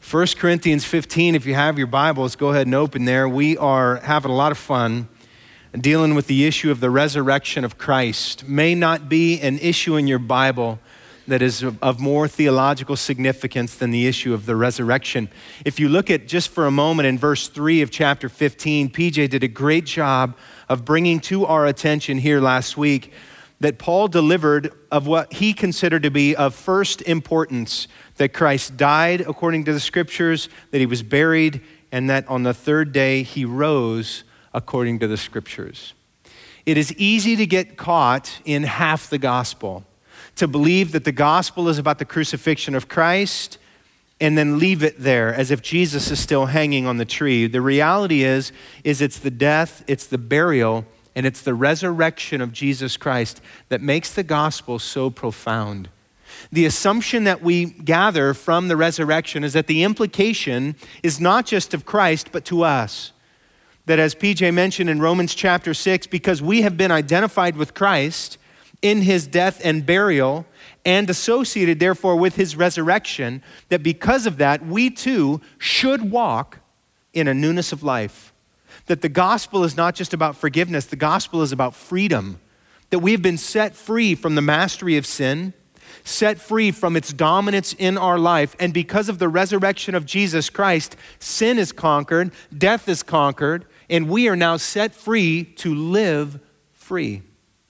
1 Corinthians 15, if you have your Bibles, go ahead and open there. We are having a lot of fun dealing with the issue of the resurrection of Christ. May not be an issue in your Bible that is of more theological significance than the issue of the resurrection. If you look at just for a moment in verse 3 of chapter 15, PJ did a great job of bringing to our attention here last week that Paul delivered of what he considered to be of first importance, that Christ died according to the scriptures, that he was buried, and that on the third day he rose according to the scriptures. It is easy to get caught in half the gospel, to believe that the gospel is about the crucifixion of Christ and then leave it there as if Jesus is still hanging on the tree. The reality is it's the death, it's the burial, and it's the resurrection of Jesus Christ that makes the gospel so profound. The assumption that we gather from the resurrection is that the implication is not just of Christ, but to us. That as PJ mentioned in Romans chapter 6, because we have been identified with Christ in his death and burial and associated therefore with his resurrection, that because of that, we too should walk in a newness of life. That the gospel is not just about forgiveness, the gospel is about freedom. That we have been set free from the mastery of sin, set free from its dominance in our life, and because of the resurrection of Jesus Christ, sin is conquered, death is conquered, and we are now set free to live free.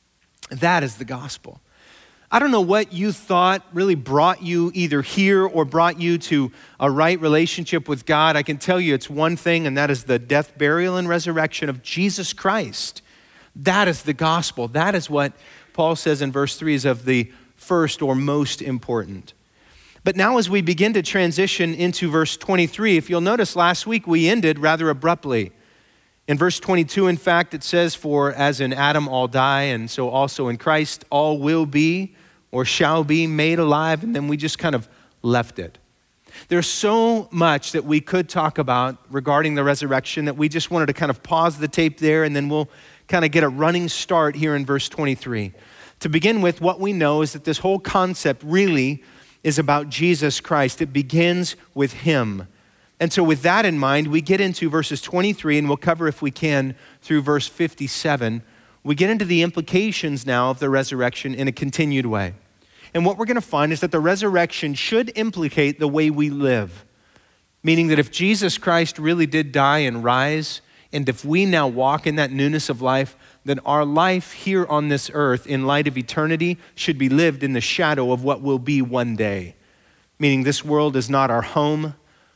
That is the gospel. I don't know what you thought really brought you either here or brought you to a right relationship with God. I can tell you it's one thing, and that is the death, burial, and resurrection of Jesus Christ. That is the gospel. That is what Paul says in verse 3 is of the first or most important. But now as we begin to transition into verse 23, if you'll notice last week we ended rather abruptly. In verse 22, in fact, it says, "For as in Adam all die, and so also in Christ all will be or shall be made alive," and then we just kind of left it. There's so much that we could talk about regarding the resurrection that we just wanted to kind of pause the tape there, and then we'll kind of get a running start here in verse 23. To begin with, what we know is that this whole concept really is about Jesus Christ. It begins with him. And so with that in mind, we get into verses 23, and we'll cover, if we can, through verse 57. We get into the implications now of the resurrection in a continued way. And what we're going to find is that the resurrection should implicate the way we live, meaning that if Jesus Christ really did die and rise, and if we now walk in that newness of life, then our life here on this earth, in light of eternity, should be lived in the shadow of what will be one day. Meaning this world is not our home.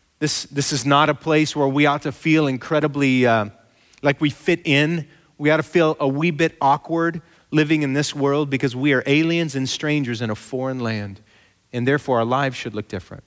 This is not a place where we ought to feel incredibly like we fit in. We ought to feel a wee bit awkward living in this world because we are aliens and strangers in a foreign land, and therefore our lives should look different.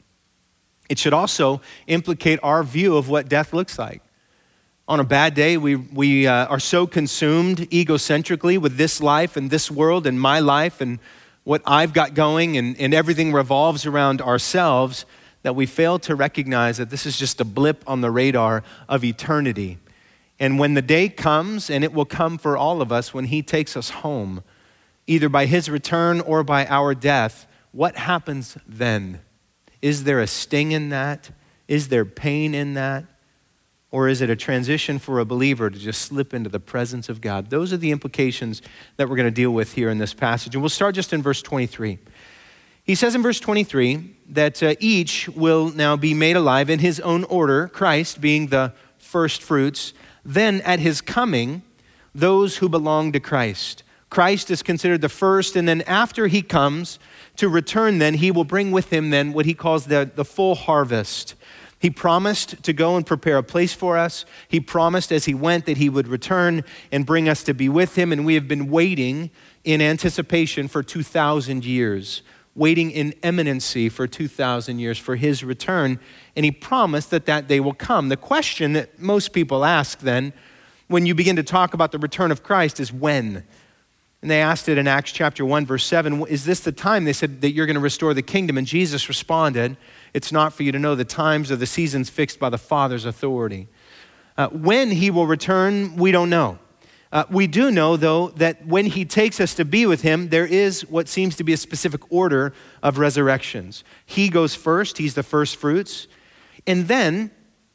It should also implicate our view of what death looks like. On a bad day, we are so consumed egocentrically with this life and this world and my life and what I've got going, and everything revolves around ourselves, that we fail to recognize that this is just a blip on the radar of eternity. And when the day comes, and it will come for all of us, when he takes us home, either by his return or by our death, what happens then? Is there a sting in that? Is there pain in that? Or is it a transition for a believer to just slip into the presence of God? Those are the implications that we're going to deal with here in this passage. And we'll start just in verse 23. He says in verse 23 that each will now be made alive in his own order, Christ being the first fruits. Then at his coming, those who belong to Christ. Christ is considered the first, and then after he comes to return, then he will bring with him then what he calls the full harvest. He promised to go and prepare a place for us. He promised as he went that he would return and bring us to be with him, and we have been waiting in anticipation for 2,000 years. Waiting in eminency for 2,000 years for his return, and he promised that that day will come. The question that most people ask then, when you begin to talk about the return of Christ, is when? And they asked it in Acts chapter 1, verse 7, is this the time? They said that you're going to restore the kingdom, and Jesus responded, it's not for you to know the times or the seasons fixed by the Father's authority. When he will return, we don't know. We do know, though, that when he takes us to be with him, there is what seems to be a specific order of resurrections. He goes first. He's the first fruits. And then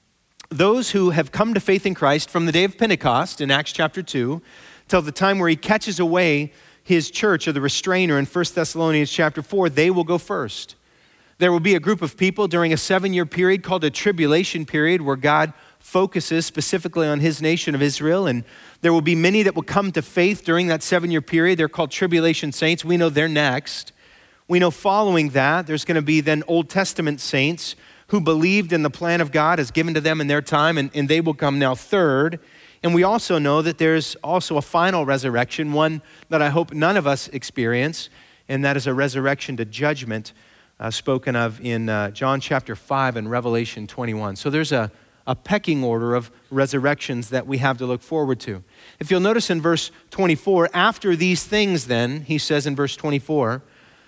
those who have come to faith in Christ from the day of Pentecost in Acts chapter 2 till the time where he catches away his church, or the restrainer, in 1 Thessalonians chapter 4, they will go first. There will be a group of people during a 7-year period called a tribulation period, where God focuses specifically on his nation of Israel. And there will be many that will come to faith during that 7-year period. They're called tribulation saints. We know they're next. We know following that, there's going to be then Old Testament saints who believed in the plan of God as given to them in their time, and they will come now third. And we also know that there's also a final resurrection, one that I hope none of us experience, and that is a resurrection to judgment spoken of in John chapter 5 and Revelation 21. So there's a pecking order of resurrections that we have to look forward to. If you'll notice in verse 24, after these things then, he says in verse 24,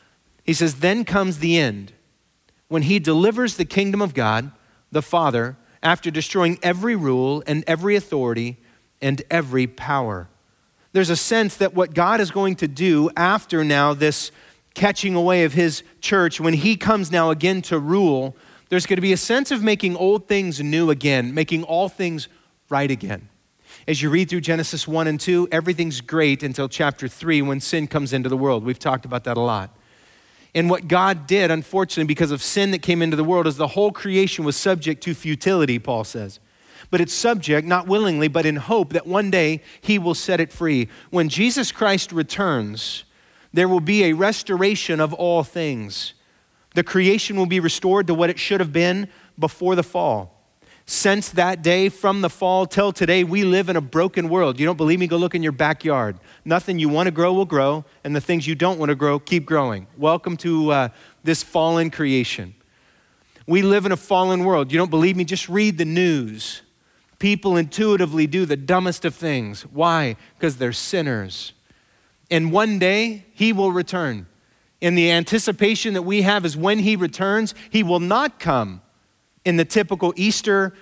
he says, then comes the end, when he delivers the kingdom of God, the Father, after destroying every rule and every authority and every power. There's a sense that what God is going to do after now this catching away of his church, when he comes now again to rule, there's going to be a sense of making old things new again, making all things right again. As you read through Genesis 1 and 2, everything's great until chapter 3 when sin comes into the world. We've talked about that a lot. And what God did, unfortunately, because of sin that came into the world, is the whole creation was subject to futility, Paul says. But it's subject, not willingly, but in hope that one day he will set it free. When Jesus Christ returns, there will be a restoration of all things. The creation will be restored to what it should have been before the fall. Since that day, from the fall till today, we live in a broken world. You don't believe me? Go look in your backyard. Nothing you want to grow will grow, and the things you don't want to grow keep growing. Welcome to this fallen creation. We live in a fallen world. You don't believe me? Just read the news. People intuitively do the dumbest of things. Why? Because they're sinners. And one day, he will return. And the anticipation that we have is when he returns, he will not come in the typical Easter,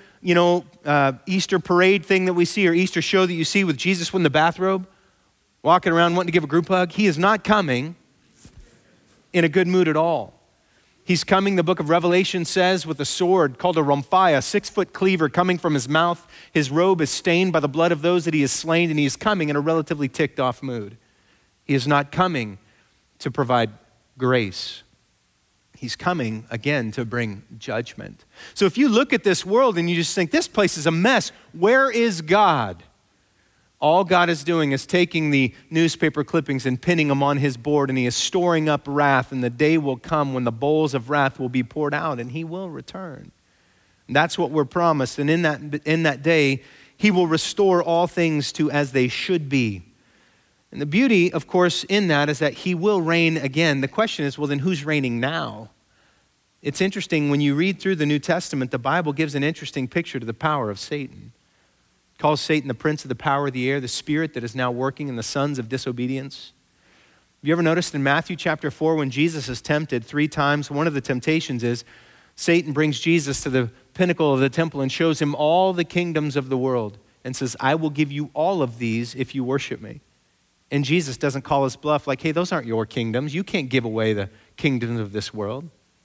Easter parade thing that we see, or Easter show that you see with Jesus in the bathrobe, walking around wanting to give a group hug. He is not coming in a good mood at all. He's coming, the book of Revelation says, with a sword called a rhomphaia, a 6-foot cleaver coming from his mouth. His robe is stained by the blood of those that he has slain, and he is coming in a relatively ticked off mood. He is not coming to provide grace. He's coming again to bring judgment. So if you look at this world and you just think, this place is a mess, where is God? All God is doing is taking the newspaper clippings and pinning them on his board, and he is storing up wrath, and the day will come when the bowls of wrath will be poured out, and he will return. And that's what we're promised, and in that day, he will restore all things to as they should be. And the beauty, of course, in that is that he will reign again. The question is, well, then who's reigning now? It's interesting, when you read through the New Testament, the Bible gives an interesting picture to the power of Satan. It calls Satan the prince of the power of the air, the spirit that is now working in the sons of disobedience. Have you ever noticed in Matthew chapter 4, when Jesus is tempted 3 times, one of the temptations is Satan brings Jesus to the pinnacle of the temple and shows him all the kingdoms of the world and says, I will give you all of these if you worship me. And Jesus doesn't call his bluff like, hey, those aren't your kingdoms. You can't give away the kingdoms of this world.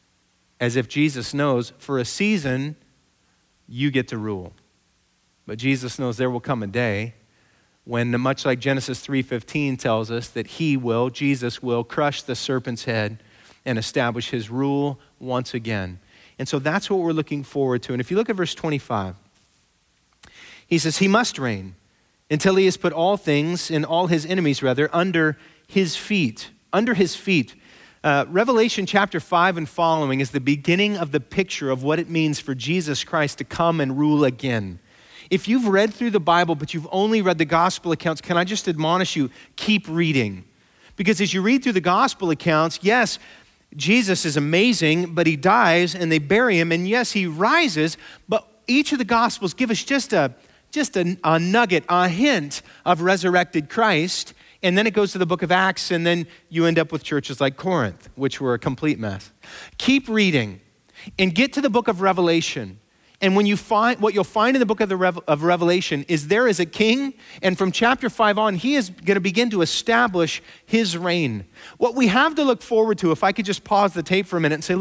As if Jesus knows, for a season, you get to rule. But Jesus knows there will come a day when, much like Genesis 3:15 tells us, that Jesus will crush the serpent's head and establish his rule once again. And so that's what we're looking forward to. And if you look at verse 25, he says, he must reign until he has put all things, and all his enemies rather, under his feet. Under his feet. Revelation chapter 5 and following is the beginning of the picture of what it means for Jesus Christ to come and rule again. If you've read through the Bible, but you've only read the gospel accounts, can I just admonish you, keep reading. Because as you read through the gospel accounts, yes, Jesus is amazing, but he dies and they bury him. And yes, he rises, but each of the gospels give us just a nugget, a hint of resurrected Christ. And then it goes to the book of Acts, and then you end up with churches like Corinth, which were a complete mess. Keep reading and get to the book of Revelation. And when you find, what you'll find in the book of Revelation is there is a king, and from chapter 5 on, he is going to begin to establish his reign. What we have to look forward to, if I could just pause the tape for a minute and say, look,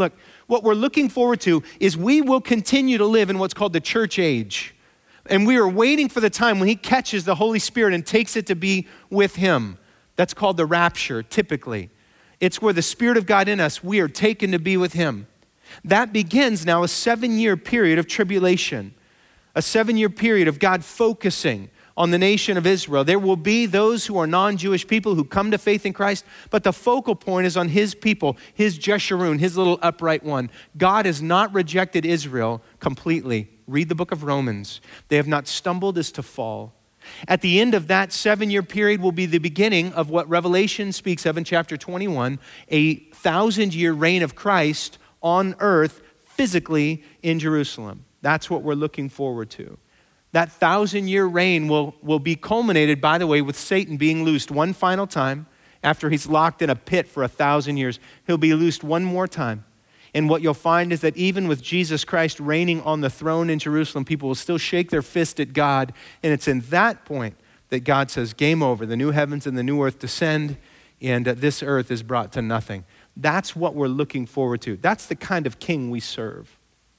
What we're looking forward to is we will continue to live in what's called the church age. And we are waiting for the time when he catches the Holy Spirit and takes it to be with him. That's called the rapture, typically. It's where the Spirit of God in us, we are taken to be with him. That begins now a 7-year period of tribulation, a 7-year period of God focusing on the nation of Israel. There will be those who are non-Jewish people who come to faith in Christ, but the focal point is on his people, his Jeshurun, his little upright one. God has not rejected Israel completely. Read the book of Romans. They have not stumbled as to fall. At the end of that 7-year period will be the beginning of what Revelation speaks of in chapter 21, a 1,000-year reign of Christ on earth, physically in Jerusalem. That's what we're looking forward to. That 1,000-year reign will be culminated, by the way, with Satan being loosed one final time. After he's locked in a pit for 1,000 years, he'll be loosed one more time. And what you'll find is that even with Jesus Christ reigning on the throne in Jerusalem, people will still shake their fist at God. And it's in that point that God says, game over. The new heavens and the new earth descend, and this earth is brought to nothing. That's what we're looking forward to. That's the kind of king we serve.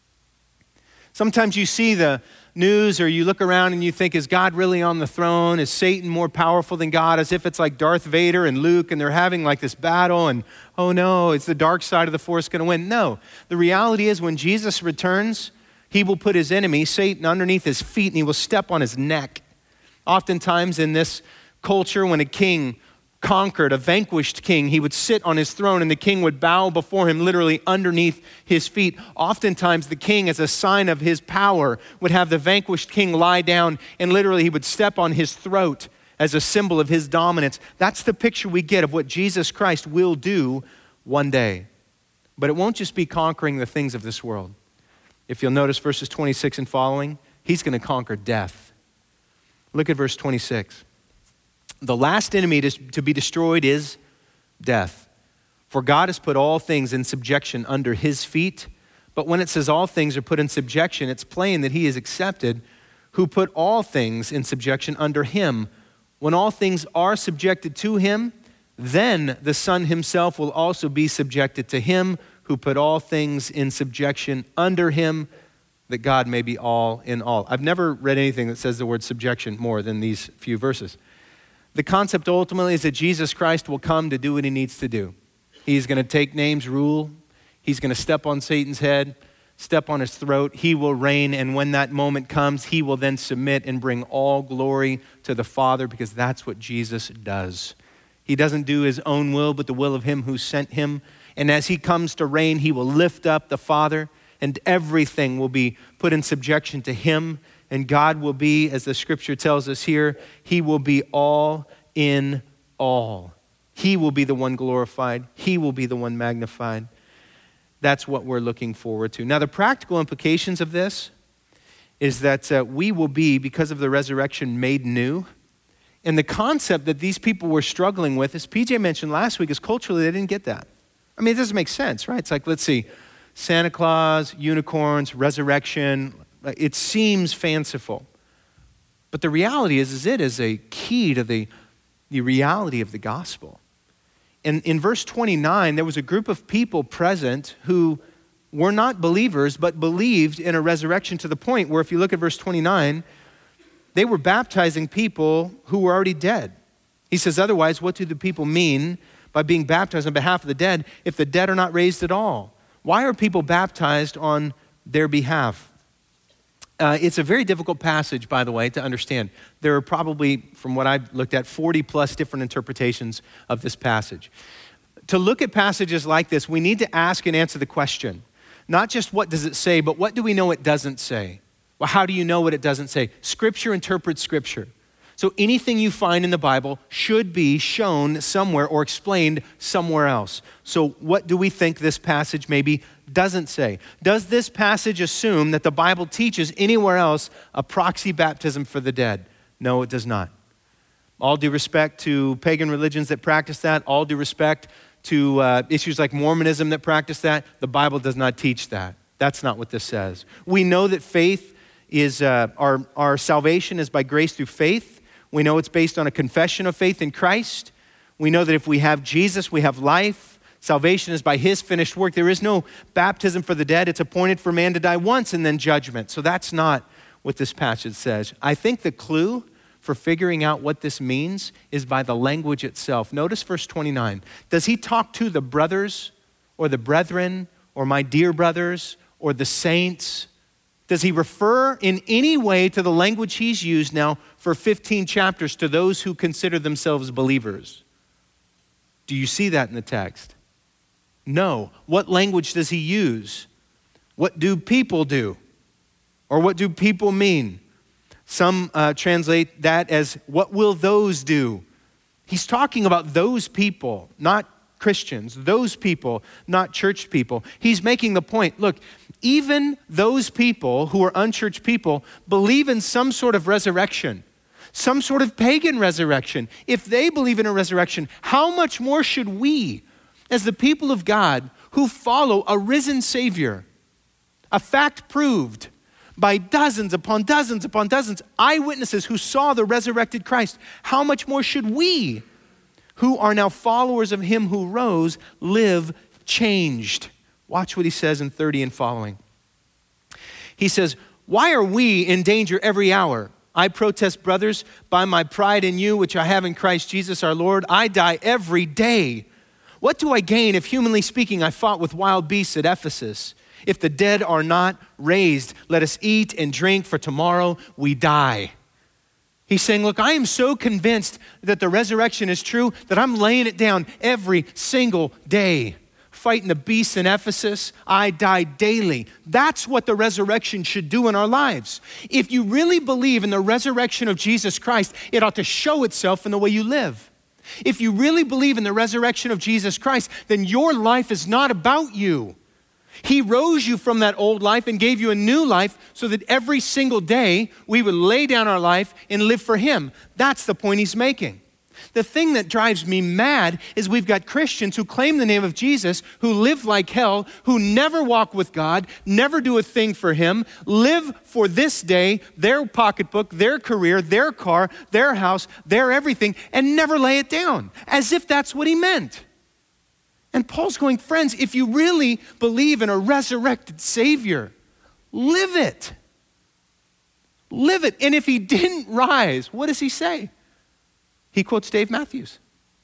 Sometimes you see the news or you look around and you think, is God really on the throne? Is Satan more powerful than God? As if it's like Darth Vader and Luke and they're having like this battle and, oh no, it's the dark side of the force going to win? No, the reality is when Jesus returns, he will put his enemy, Satan, underneath his feet and he will step on his neck. Oftentimes in this culture, when a king conquered, a vanquished king, he would sit on his throne and the king would bow before him literally underneath his feet. Oftentimes the king, as a sign of his power, would have the vanquished king lie down and literally he would step on his throat as a symbol of his dominance. That's the picture we get of what Jesus Christ will do one day. But it won't just be conquering the things of this world. If you'll notice verses 26 and following, he's going to conquer death. Look at verse 26. The last enemy to be destroyed is death. For God has put all things in subjection under his feet. But when it says all things are put in subjection, it's plain that he is accepted who put all things in subjection under him. When all things are subjected to him, then the Son himself will also be subjected to him who put all things in subjection under him, that God may be all in all. I've never read anything that says the word subjection more than these few verses. The concept ultimately is that Jesus Christ will come to do what he needs to do. He's going to take names, rule. He's going to step on Satan's head, step on his throat. He will reign, and when that moment comes, he will then submit and bring all glory to the Father, because that's what Jesus does. He doesn't do his own will, but the will of him who sent him. And as he comes to reign, he will lift up the Father, and everything will be put in subjection to him. And God will be, as the scripture tells us here, he will be all in all. He will be the one glorified. He will be the one magnified. That's what we're looking forward to. Now, the practical implications of this is that we will be, because of the resurrection, made new. And the concept that these people were struggling with, as PJ mentioned last week, is culturally they didn't get that. I mean, it doesn't make sense, right? It's like, let's see, Santa Claus, unicorns, resurrection. It seems fanciful. But the reality is it is a key to the reality of the gospel. And in verse 29, there was a group of people present who were not believers, but believed in a resurrection, to the point where if you look at verse 29, they were baptizing people who were already dead. He says, otherwise, what do the people mean by being baptized on behalf of the dead if the dead are not raised at all? Why are people baptized on their behalf? It's a very difficult passage, by the way, to understand. There are probably, from what I've looked at, 40 plus different interpretations of this passage. To look at passages like this, we need to ask and answer the question, not just what does it say, but what do we know it doesn't say? Well, how do you know what it doesn't say? Scripture interprets Scripture. So anything you find in the Bible should be shown somewhere or explained somewhere else. So what do we think this passage maybe doesn't say? Does this passage assume that the Bible teaches anywhere else a proxy baptism for the dead? No, it does not. All due respect to pagan religions that practice that, all due respect to issues like Mormonism that practice that, the Bible does not teach that. That's not what this says. We know that faith is, our salvation is by grace through faith. We know it's based on a confession of faith in Christ. We know that if we have Jesus, we have life. Salvation is by his finished work. There is no baptism for the dead. It's appointed for man to die once and then judgment. So that's not what this passage says. I think the clue for figuring out what this means is by the language itself. Notice verse 29. Does he talk to the brothers or the brethren or my dear brothers or the saints? Does he refer in any way to the language he's used now for 15 chapters to those who consider themselves believers? Do you see that in the text? No. What language does he use? What do people do? Or what do people mean? Some translate that as, what will those do? He's talking about those people, not Christians. Those people, not church people. He's making the point, look, even those people who are unchurched people believe in some sort of resurrection, some sort of pagan resurrection. If they believe in a resurrection, how much more should we, as the people of God who follow a risen Savior, a fact proved by dozens upon dozens upon dozens, eyewitnesses who saw the resurrected Christ, how much more should we, who are now followers of him who rose, live changed? Watch what he says in 30 and following. He says, why are we in danger every hour? I protest, brothers, by my pride in you, which I have in Christ Jesus our Lord, I die every day. What do I gain if, humanly speaking, I fought with wild beasts at Ephesus? If the dead are not raised, let us eat and drink, for tomorrow we die. He's saying, look, I am so convinced that the resurrection is true that I'm laying it down every single day. Fighting the beasts in Ephesus, I die daily. That's what the resurrection should do in our lives. If you really believe in the resurrection of Jesus Christ, it ought to show itself in the way you live. If you really believe in the resurrection of Jesus Christ, then your life is not about you. He rose you from that old life and gave you a new life so that every single day we would lay down our life and live for him. That's the point he's making. The thing that drives me mad is we've got Christians who claim the name of Jesus, who live like hell, who never walk with God, never do a thing for him, live for this day, their pocketbook, their career, their car, their house, their everything, and never lay it down, as if that's what he meant. And Paul's going, friends, if you really believe in a resurrected Savior, live it. Live it. And if he didn't rise, what does he say? He quotes Dave Matthews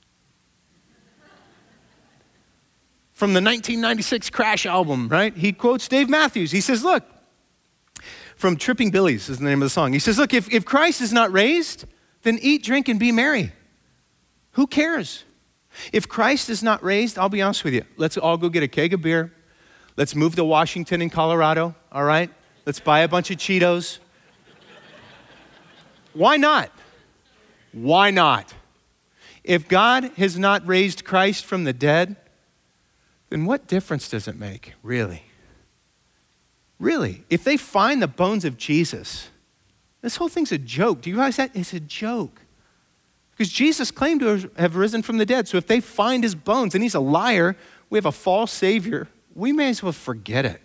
from the 1996 Crash album, right? He quotes Dave Matthews. He says, look, from Tripping Billies is the name of the song. He says, look, if Christ is not raised, then eat, drink, and be merry. Who cares? If Christ is not raised, I'll be honest with you, let's all go get a keg of beer. Let's move to Washington and Colorado, all right? Let's buy a bunch of Cheetos. Why not? Why not? If God has not raised Christ from the dead, then what difference does it make, really? Really, if they find the bones of Jesus, this whole thing's a joke. Do you realize that? It's a joke. Because Jesus claimed to have risen from the dead. So if they find his bones and he's a liar, we have a false Savior, we may as well forget it.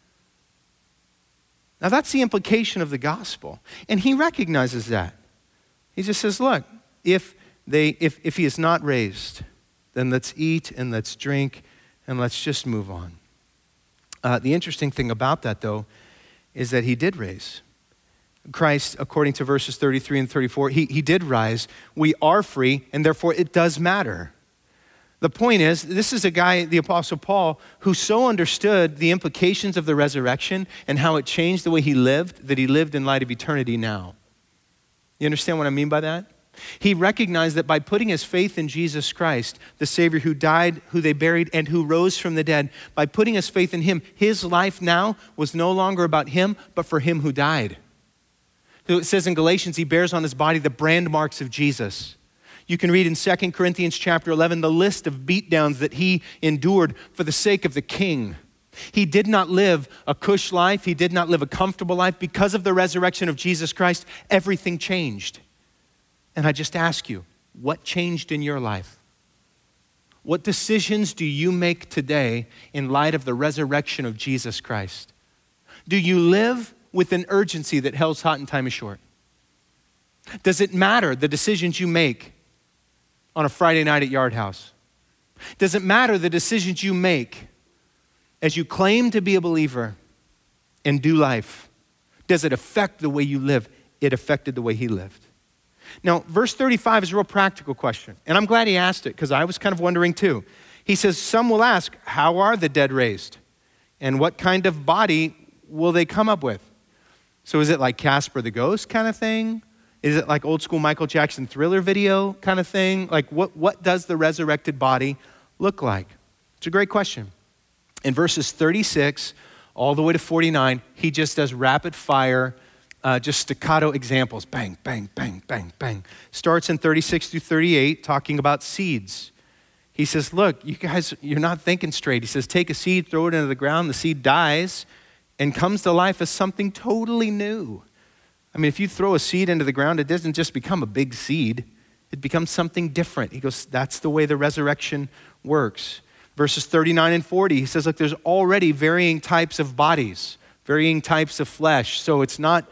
Now that's the implication of the gospel. And he recognizes that. He just says, look, if he is not raised, then let's eat and let's drink and let's just move on. The interesting thing about that, though, is that he did raise. Christ, according to verses 33 and 34, he did rise. We are free, and therefore it does matter. The point is, this is a guy, the Apostle Paul, who so understood the implications of the resurrection and how it changed the way he lived, that he lived in light of eternity now. You understand what I mean by that? He recognized that by putting his faith in Jesus Christ, the Savior who died, who they buried, and who rose from the dead, by putting his faith in him, his life now was no longer about him, but for him who died. So it says in Galatians, he bears on his body the brand marks of Jesus. You can read in 2 Corinthians chapter 11 the list of beatdowns that he endured for the sake of the King. He did not live a cush life. He did not live a comfortable life. Because of the resurrection of Jesus Christ, everything changed. And I just ask you, what changed in your life? What decisions do you make today in light of the resurrection of Jesus Christ? Do you live with an urgency that hell's hot and time is short? Does it matter the decisions you make on a Friday night at Yard House? Does it matter the decisions you make as you claim to be a believer and do life? Does it affect the way you live? It affected the way he lived. Now, verse 35 is a real practical question, and I'm glad he asked it because I was kind of wondering too. He says, some will ask, how are the dead raised? And what kind of body will they come up with? So is it like Casper the Ghost kind of thing? Is it like old school Michael Jackson Thriller video kind of thing? Like what does the resurrected body look like? It's a great question. In verses 36 all the way to 49, he just does rapid fire, just staccato examples. Bang, bang, bang, bang, bang. Starts in 36 through 38 talking about seeds. He says, look, you guys, you're not thinking straight. He says, take a seed, throw it into the ground, the seed dies and comes to life as something totally new. I mean, if you throw a seed into the ground, it doesn't just become a big seed. It becomes something different. He goes, that's the way the resurrection works. Verses 39 and 40, he says, look, there's already varying types of bodies, varying types of flesh. So it's not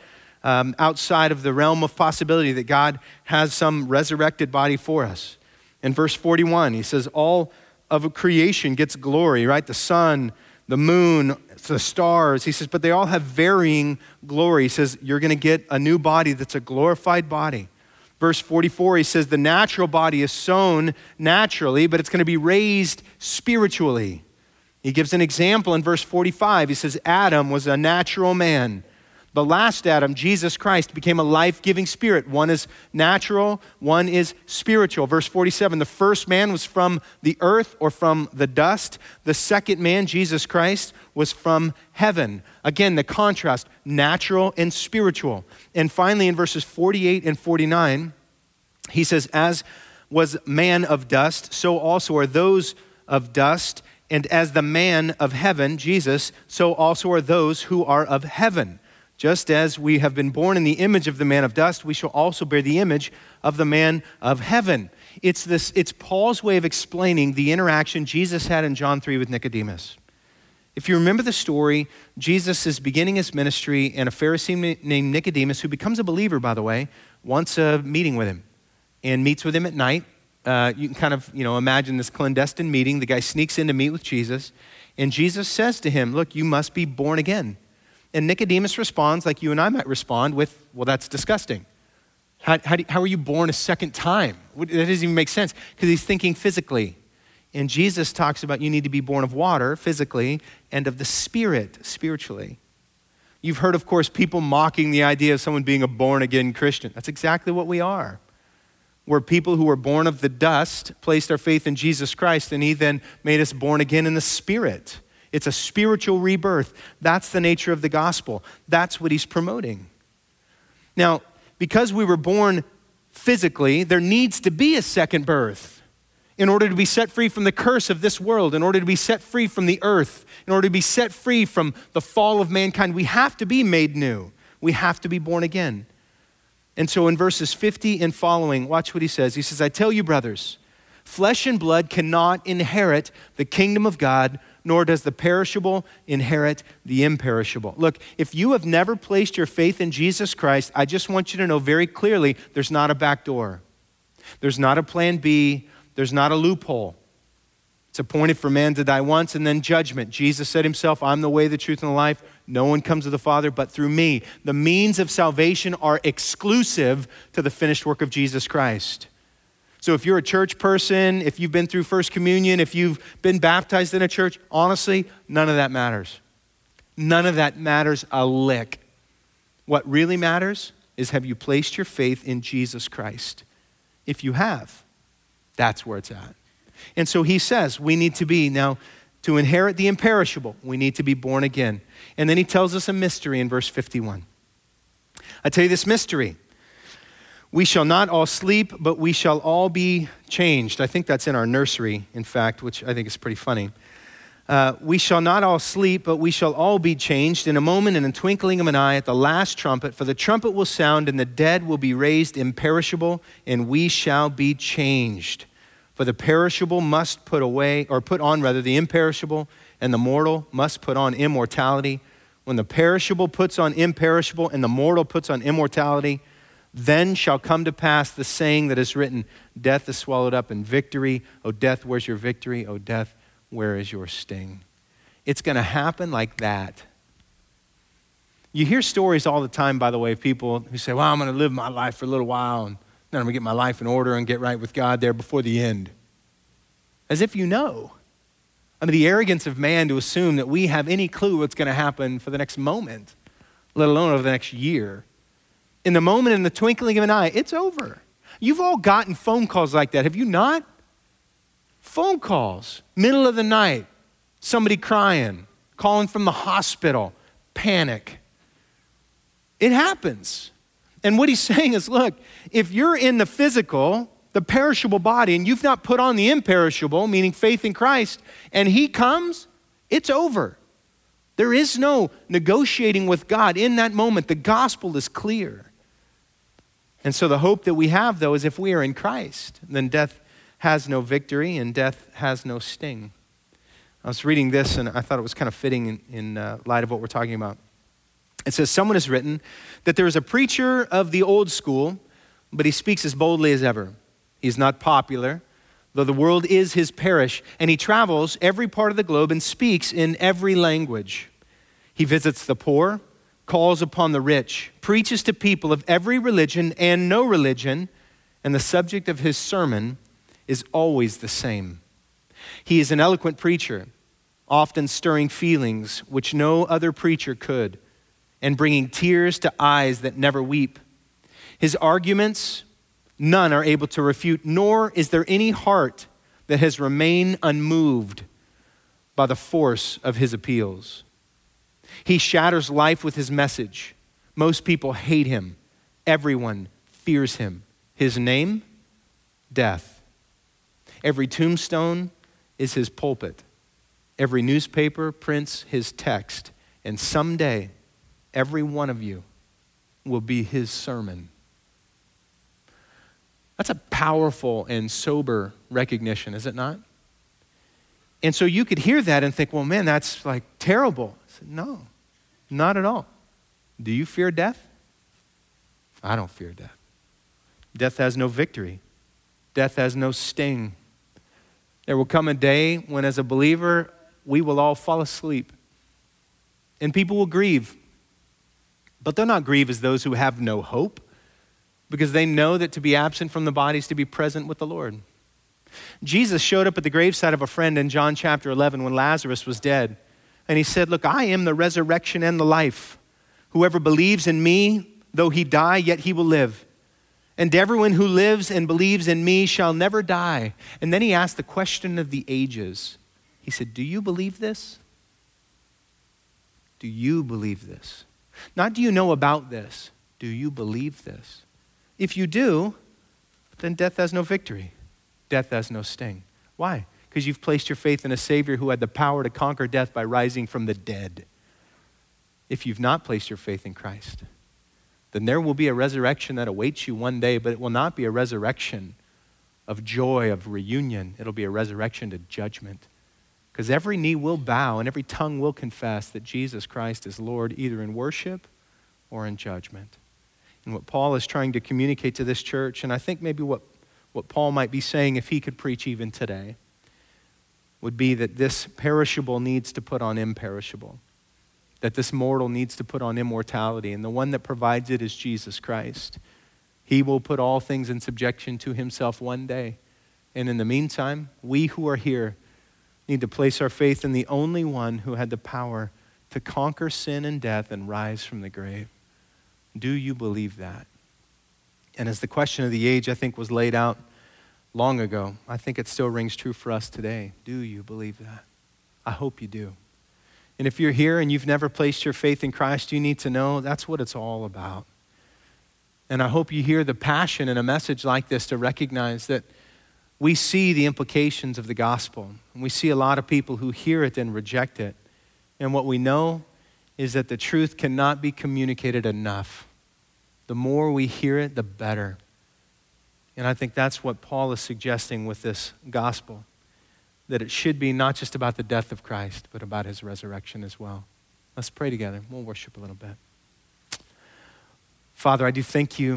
outside of the realm of possibility that God has some resurrected body for us. In verse 41, he says, all of creation gets glory, right? The sun, the moon, the stars. He says, but they all have varying glory. He says, you're going to get a new body that's a glorified body. Verse 44, he says, the natural body is sown naturally, but it's going to be raised spiritually. He gives an example in verse 45. He says, Adam was a natural man. The last Adam, Jesus Christ, became a life-giving spirit. One is natural, one is spiritual. Verse 47, the first man was from the earth or from the dust. The second man, Jesus Christ, was from heaven. Again, the contrast, natural and spiritual. And finally, in verses 48 and 49, he says, as was man of dust, so also are those of dust. And as the man of heaven, Jesus, so also are those who are of heaven. Just as we have been born in the image of the man of dust, we shall also bear the image of the man of heaven. It's Paul's way of explaining the interaction Jesus had in John 3 with Nicodemus. If you remember the story, Jesus is beginning his ministry, and a Pharisee named Nicodemus, who becomes a believer, by the way, wants a meeting with him and meets with him at night. You can kind of, imagine this clandestine meeting. The guy sneaks in to meet with Jesus, and Jesus says to him, look, you must be born again. And Nicodemus responds like you and I might respond with, well, that's disgusting. How are you born a second time? That doesn't even make sense because he's thinking physically. And Jesus talks about you need to be born of water physically and of the Spirit spiritually. You've heard, of course, people mocking the idea of someone being a born-again Christian. That's exactly what we are. We're people who were born of the dust, placed our faith in Jesus Christ, and he then made us born again in the Spirit. It's a spiritual rebirth. That's the nature of the gospel. That's what he's promoting. Now, because we were born physically, there needs to be a second birth in order to be set free from the curse of this world, in order to be set free from the earth, in order to be set free from the fall of mankind. We have to be made new. We have to be born again. And so in verses 50 and following, watch what he says. He says, I tell you, brothers, flesh and blood cannot inherit the kingdom of God, nor does the perishable inherit the imperishable. Look, if you have never placed your faith in Jesus Christ, I just want you to know very clearly there's not a back door. There's not a plan B. There's not a loophole. It's appointed for man to die once and then judgment. Jesus said himself, I'm the way, the truth, and the life. No one comes to the Father but through me. The means of salvation are exclusive to the finished work of Jesus Christ. So if you're a church person, if you've been through First Communion, if you've been baptized in a church, honestly, none of that matters. None of that matters a lick. What really matters is, have you placed your faith in Jesus Christ? If you have, that's where it's at. And so he says we need to be, now, to inherit the imperishable, we need to be born again. And then he tells us a mystery in verse 51. I tell you this mystery. We shall not all sleep, but we shall all be changed. I think that's in our nursery, in fact, which I think is pretty funny. We shall not all sleep, but we shall all be changed in a moment, in a twinkling of an eye, at the last trumpet. For the trumpet will sound, and the dead will be raised imperishable, and we shall be changed. For the perishable must put on the imperishable, and the mortal must put on immortality. When the perishable puts on imperishable, and the mortal puts on immortality, Then shall come to pass the saying that is written, death is swallowed up in victory. O death, where's your victory? O death, where is your sting? It's going to happen like that. You hear stories all the time, by the way, of people who say, well, I'm going to live my life for a little while, and then I'm going to get my life in order and get right with God there before the end. As if you know. I mean, the arrogance of man to assume that we have any clue what's going to happen for the next moment, let alone over the next year. In the moment, in the twinkling of an eye, it's over. You've all gotten phone calls like that, have you not? Phone calls, middle of the night, somebody crying, calling from the hospital, panic. It happens. And what he's saying is, look, if you're in the physical, the perishable body, and you've not put on the imperishable, meaning faith in Christ, and he comes, it's over. There is no negotiating with God. In that moment, the gospel is clear. And so the hope that we have, though, is if we are in Christ, then death has no victory and death has no sting. I was reading this, and I thought it was kind of fitting in light of what we're talking about. It says, someone has written that there is a preacher of the old school, but he speaks as boldly as ever. He's not popular, though the world is his parish, and he travels every part of the globe and speaks in every language. He visits the poor, calls upon the rich, preaches to people of every religion and no religion, and the subject of his sermon is always the same. He is an eloquent preacher, often stirring feelings which no other preacher could, and bringing tears to eyes that never weep. His arguments, none are able to refute, nor is there any heart that has remained unmoved by the force of his appeals. He shatters life with his message. Most people hate him. Everyone fears him. His name, death. Every tombstone is his pulpit. Every newspaper prints his text. And someday, every one of you will be his sermon. That's a powerful and sober recognition, is it not? And so you could hear that and think, well, man, that's like terrible. I said, no, not at all. Do you fear death? I don't fear death. Death has no victory. Death has no sting. There will come a day when, as a believer, we will all fall asleep. And people will grieve. But they'll not grieve as those who have no hope, because they know that to be absent from the body is to be present with the Lord. Jesus showed up at the graveside of a friend in John chapter 11 when Lazarus was dead. And he said, look, I am the resurrection and the life. Whoever believes in me, though he die, yet he will live. And everyone who lives and believes in me shall never die. And then he asked the question of the ages. He said, do you believe this? Do you believe this? Not do you know about this? Do you believe this? If you do, then death has no victory. Death has no sting. Why? Because you've placed your faith in a Savior who had the power to conquer death by rising from the dead. If you've not placed your faith in Christ, then there will be a resurrection that awaits you one day, but it will not be a resurrection of joy, of reunion. It'll be a resurrection to judgment. Because every knee will bow and every tongue will confess that Jesus Christ is Lord, either in worship or in judgment. And what Paul is trying to communicate to this church, and I think maybe what Paul might be saying if he could preach even today, would be that this perishable needs to put on imperishable, that this mortal needs to put on immortality, and the one that provides it is Jesus Christ. He will put all things in subjection to himself one day. And in the meantime, we who are here need to place our faith in the only one who had the power to conquer sin and death and rise from the grave. Do you believe that? And as the question of the age, I think, was laid out long ago, I think it still rings true for us today. Do you believe that? I hope you do. And if you're here and you've never placed your faith in Christ, you need to know that's what it's all about. And I hope you hear the passion in a message like this to recognize that we see the implications of the gospel. And we see a lot of people who hear it and reject it. And what we know is that the truth cannot be communicated enough. The more we hear it, the better. And I think that's what Paul is suggesting with this gospel, that it should be not just about the death of Christ, but about his resurrection as well. Let's pray together. We'll worship a little bit. Father, I do thank you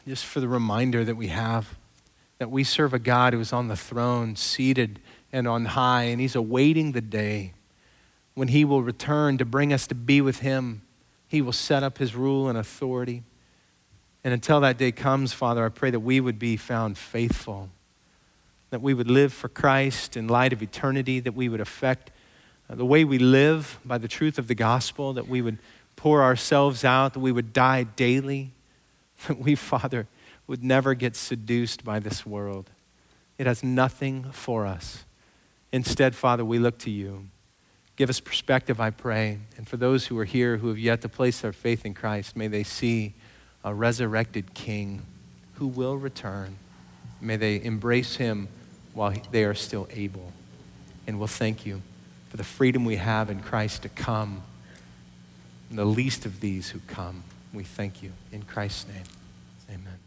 just for the reminder that we have that we serve a God who is on the throne, seated and on high, and he's awaiting the day when he will return to bring us to be with him. He will set up his rule and authority. And until that day comes, Father, I pray that we would be found faithful, that we would live for Christ in light of eternity, that we would affect the way we live by the truth of the gospel, that we would pour ourselves out, that we would die daily, that we, Father, would never get seduced by this world. It has nothing for us. Instead, Father, we look to you. Give us perspective, I pray. And for those who are here who have yet to place their faith in Christ, may they see a resurrected King who will return. May they embrace him while they are still able. And we'll thank you for the freedom we have in Christ to come. And the least of these who come, we thank you. In Christ's name, amen.